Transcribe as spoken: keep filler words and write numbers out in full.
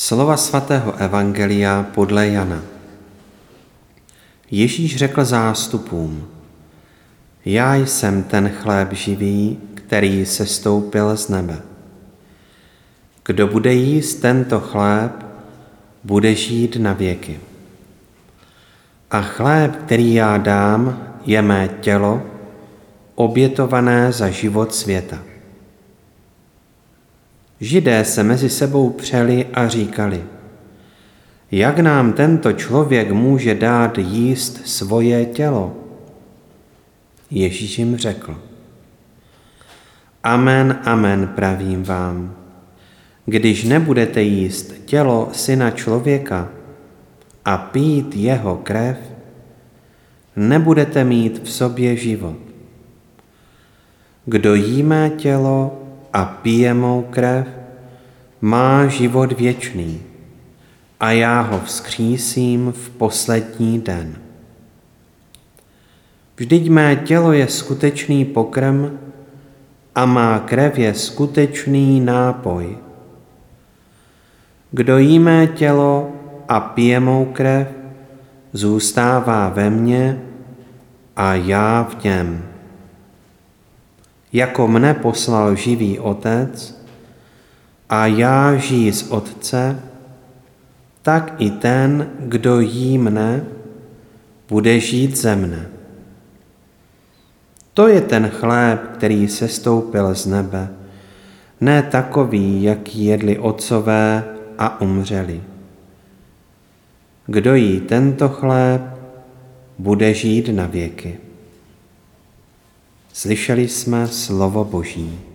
Slova svatého evangelia podle Jana. Ježíš řekl zástupům: Já jsem ten chléb živý, který sestoupil z nebe. Kdo bude jíst tento chléb, bude žít na věky. A chléb, který já dám, je mé tělo, obětované za život světa. Židé se mezi sebou přeli a říkali: Jak nám tento člověk může dát jíst svoje tělo? Ježíš jim řekl: Amen, amen, pravím vám, když nebudete jíst tělo Syna člověka a pít jeho krev, nebudete mít v sobě život. Kdo jí mé tělo a pije mou krev, má život věčný a já ho vzkřísím v poslední den. Vždyť mé tělo je skutečný pokrm a má krev je skutečný nápoj. Kdo jí mé tělo a pije mou krev, zůstává ve mně a já v něm. Jako mne poslal živý Otec a já žiji z Otce, tak i ten, kdo jí mne, bude žít ze mne. To je ten chléb, který sestoupil z nebe, ne takový, jaký jedli otcové a umřeli. Kdo jí tento chléb, bude žít na věky. Slyšeli jsme slovo Boží.